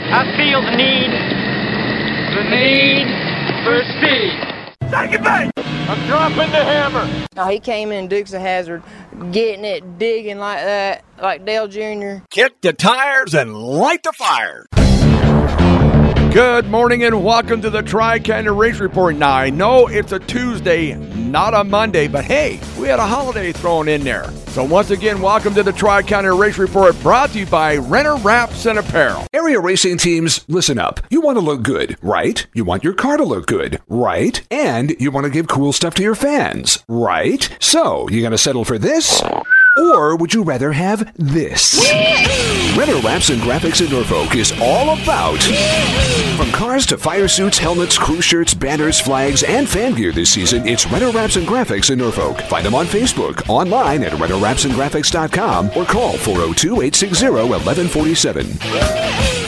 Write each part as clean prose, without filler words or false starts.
I feel the need for speed. Take it back! I'm dropping the hammer. Oh, he came in Dukes of Hazzard, getting it, digging like that, like Dale Jr. Kick the tires and light the fire. Good morning and welcome to the Tri-County Race Report. Now, I know it's a Tuesday, not a Monday, but hey, we had a holiday thrown in there. So once again, welcome to the Tri-County Race Report, brought to you by Renner Wraps and Apparel. Area racing teams, listen up. You want to look good, right? You want your car to look good, right? And you want to give cool stuff to your fans, right? So, you gonna settle for this? Or would you rather have this? Renner Wraps and Graphics in Norfolk is all about from cars to fire suits, helmets, crew shirts, banners, flags, and fan gear this season. It's Renner Wraps and Graphics in Norfolk. Find them on Facebook, online at rennerwrapsandgraphics.com, or call 402-860-1147.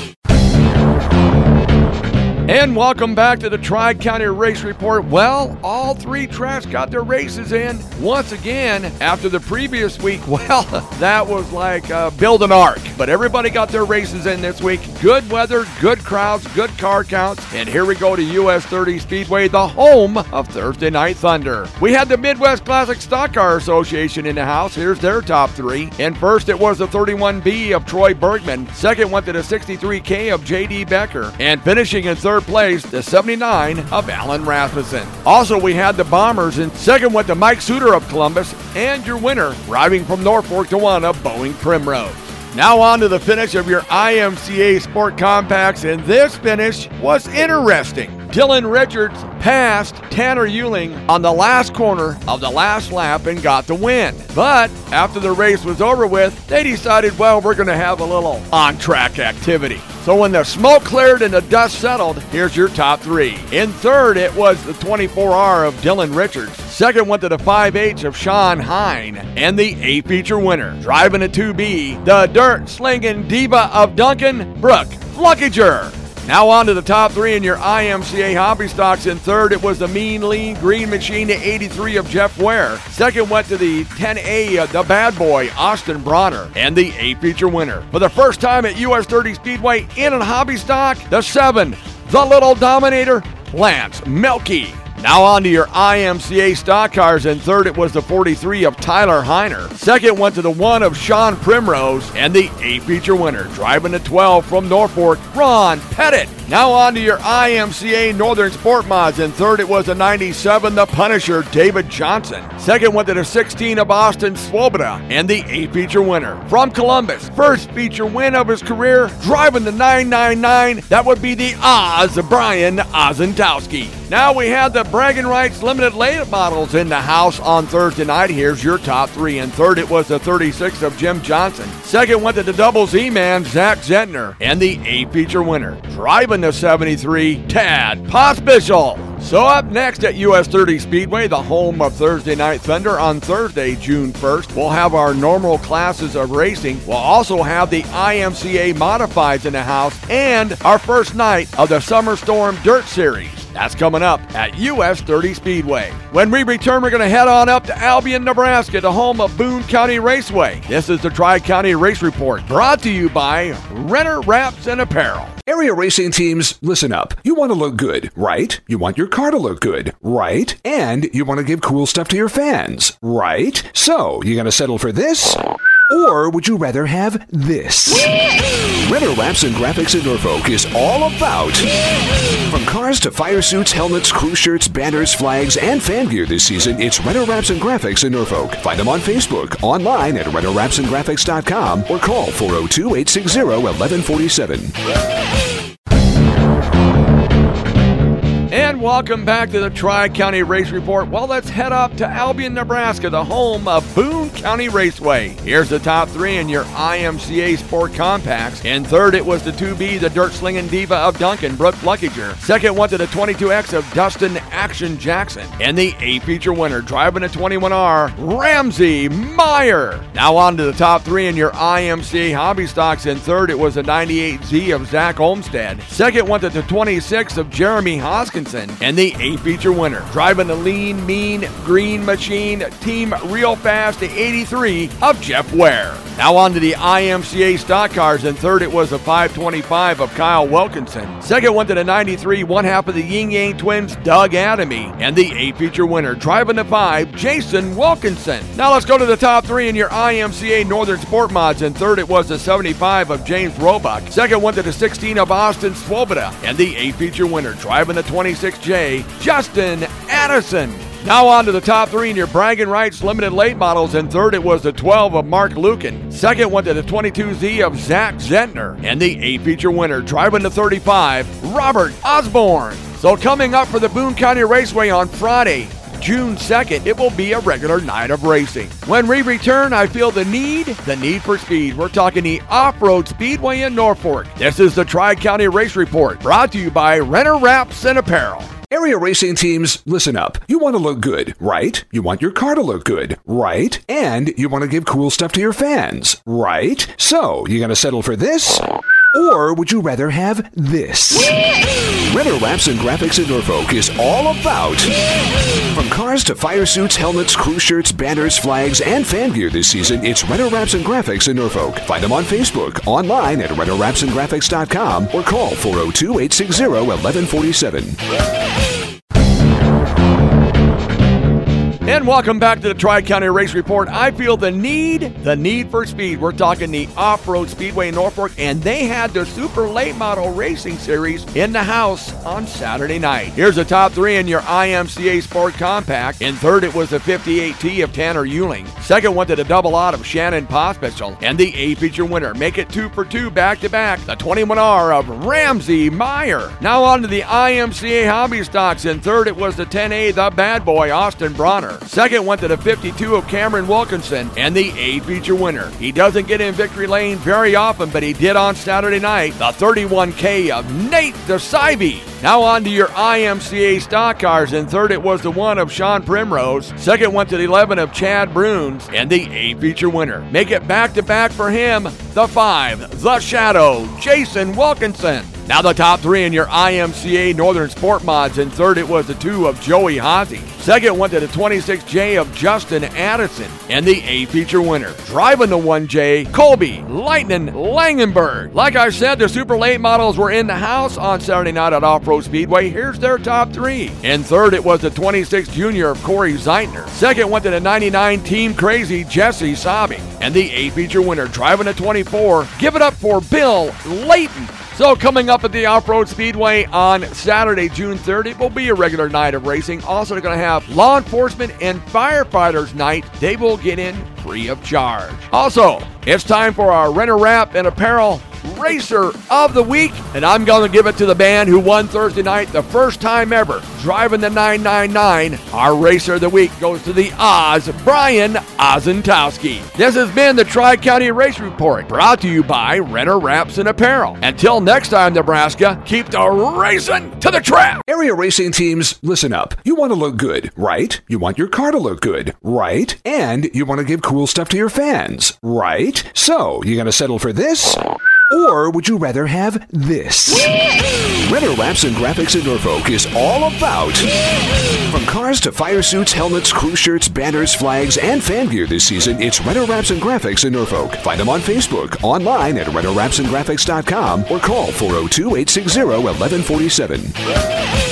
And welcome back to the Tri-County Race Report. Well, all three tracks got their races in once again after the previous week. Well, that was like build an ark. But everybody got their races in this week. Good weather, good crowds, good car counts. And here we go to US 30 Speedway, the home of Thursday Night Thunder. We had the Midwest Classic Stock Car Association in the house. Here's their top three. And first, it was the 31B of Troy Bergman. Second went to the 63K of J.D. Becker. And finishing in third place, the 79 of Alan Rasmussen. Also, we had the Bombers, and second went to Mike Suter of Columbus, and your winner, driving from Norfolk to one of Boeing Primrose. Now on to the finish of your IMCA Sport Compacts, and this finish was interesting. Dylan Richards passed Tanner Euling on the last corner of the last lap and got the win. But after the race was over with, they decided, well, we're going to have a little on-track activity. So when the smoke cleared and the dust settled, here's your top three. In third, it was the 24R of Dylan Richards. Second went to the 5H of Sean Hine, and the A-feature winner. Driving a 2B, the dirt-slinging diva of Duncan, Brooke Fluckiger. Now on to the top three in your IMCA Hobby Stocks. In third, it was the Mean Lean Green Machine, the 83 of Jeff Ware. Second went to the 10A, the Bad Boy, Austin Bronner, and the A-feature winner. For the first time at US 30 Speedway in a hobby stock, the 7, the Little Dominator, Lance Melky. Now on to your IMCA stock cars. In third, it was the 43 of Tyler Heiner. Second went to the 1 of Sean Primrose, and the A-feature winner. Driving the 12 from Norfolk, Ron Pettit. Now on to your IMCA Northern Sport Mods. In third, it was the 97, the Punisher, David Johnson. Second went to the 16 of Austin Swoboda, and the A-feature winner. From Columbus, first feature win of his career, driving the 999, that would be the Oz, Brian Ozentowski. Now we had the Bragging Rights Limited Late Models in the house on Thursday night. Here's your top three. In third, it was the 36 of Jim Johnson. Second went to the Double Z Man, Zach Zentner, and the A-feature winner. Driving the 73, Tad Pospischal. So up next at US 30 Speedway, the home of Thursday Night Thunder, on Thursday, June 1st, we'll have our normal classes of racing. We'll also have the IMCA Modifieds in the house and our first night of the Summer Storm Dirt Series. That's coming up at US 30 Speedway. When we return, we're going to head on up to Albion, Nebraska, the home of Boone County Raceway. This is the Tri-County Race Report, brought to you by Renner Wraps and Apparel. Area racing teams, listen up. You want to look good, right? You want your car to look good, right? And you want to give cool stuff to your fans, right? So, you going to settle for this? Or would you rather have this? Renner Wraps and Graphics in Norfolk is all about from cars to fire suits, helmets, crew shirts, banners, flags, and fan gear this season. It's Renner Wraps and Graphics in Norfolk. Find them on Facebook, online at rennerwrapsandgraphics.com, or call 402-860-1147. And welcome back to the Tri-County Race Report. Well, let's head up to Albion, Nebraska, the home of Boone County Raceway. Here's the top three in your IMCA Sport Compacts. In third, it was the 2B, the dirt-slinging diva of Duncan, Brooke Fluckiger. Second went to the 22X of Dustin Action Jackson, and the A-feature winner, driving a 21R, Ramsey Meyer. Now on to the top three in your IMCA Hobby Stocks. In third, it was the 98Z of Zach Olmstead. Second went to the 26 of Jeremy Hoskinson, and the A-feature winner, driving the Lean Mean Green Machine, Team Real Fast, the 83 of Jeff Ware. Now on to the IMCA stock cars. In third, it was the 525 of Kyle Wilkinson. Second went to the 93, one half of the Yin Yang Twins, Doug Adamy. And the 8 feature winner, driving the 5, Jason Wilkinson. Now let's go to the top 3 in your IMCA Northern Sport Mods. In third, it was the 75 of James Roebuck. Second went to the 16 of Austin Swoboda. And the 8 feature winner, driving the 26J, Justin Addison. Now on to the top 3 in your Bragging Rights Limited Late Models. In third, it was the 12 of Mark Lucan. Second went to the 22Z of Zach Zentner. And the 8 feature winner, driving the 35, Robert Osborne. So coming up for the Boone County Raceway on Friday, June 2nd, it will be a regular night of racing. When we return, I feel the need for speed. We're talking the Off-Road Speedway in Norfolk. This is the Tri-County Race Report, brought to you by Renner Wraps and Apparel. Area racing teams, listen up. You want to look good, right? You want your car to look good, right? And you want to give cool stuff to your fans, right? So, you going to settle for this? Or would you rather have this? Renner Wraps and Graphics in Norfolk is all about from cars to fire suits, helmets, crew shirts, banners, flags, and fan gear this season. It's Renner Wraps and Graphics in Norfolk. Find them on Facebook, online at rennerwrapsandgraphics.com, or call 402-860-1147. And welcome back to the Tri-County Race Report. I feel the need for speed. We're talking the Off-Road Speedway in Norfolk, and they had the Super Late Model Racing Series in the house on Saturday night. Here's the top 3 in your IMCA Sport Compact. In third, it was the 58T of Tanner Euling. Second went to the double odd of Shannon Pospisil. And the 8 feature winner, make it 2 for 2 back-to-back, the 21R of Ramsey Meyer. Now on to the IMCA Hobby Stocks. In third, it was the 10A, the bad boy, Austin Bronner. Second went to the 52 of Cameron Wilkinson, and the 8 feature winner. He doesn't get in victory lane very often, but he did on Saturday night, the 31K of Nate DeSive. Now on to your IMCA stock cars. In third, it was the 1 of Sean Primrose. Second went to the 11 of Chad Bruns, and the 8 feature winner. Make it back-to-back for him, the 5, the Shadow, Jason Wilkinson. Now the top 3 in your IMCA Northern Sport Mods. In third, it was the 2 of Joey Haase. Second went to the 26J of Justin Addison. And the 8 feature winner, driving the 1J, Colby Lightning Langenberg. Like I said, the Super Late Models were in the house on Saturday night at Off-Road Speedway. Here's their top 3. In third, it was the 26 Junior of Corey Zeitner. Second went to the 99 Team Crazy Jesse Sabe. And the 8 feature winner, driving the 24, give it up for Bill Layton. So coming up at the Off-Road Speedway on Saturday, June 3rd, it will be a regular night of racing. Also, they're going to have law enforcement and firefighters night. They will get in free of charge. Also, it's time for our Renner Wrap and Apparel Racer of the Week, and I'm going to give it to the band who won Thursday night, the first time ever, driving the 999. Our Racer of the Week goes to the Oz, Brian Ozentowski. This has been the Tri-County Race Report, brought to you by Renner Wraps and Apparel. Until next time, Nebraska, keep the racing to the track. Area racing teams, listen up. You want to look good, right? You want your car to look good, right? And you want to give cool stuff to your fans, right? So, you going to settle for this? Or would you rather have this? Renner Wraps and Graphics in Norfolk is all about from cars to fire suits, helmets, crew shirts, banners, flags, and fan gear this season. It's Renner Wraps and Graphics in Norfolk. Find them on Facebook, online at rennerwrapsandgraphics.com, or call 402-860-1147.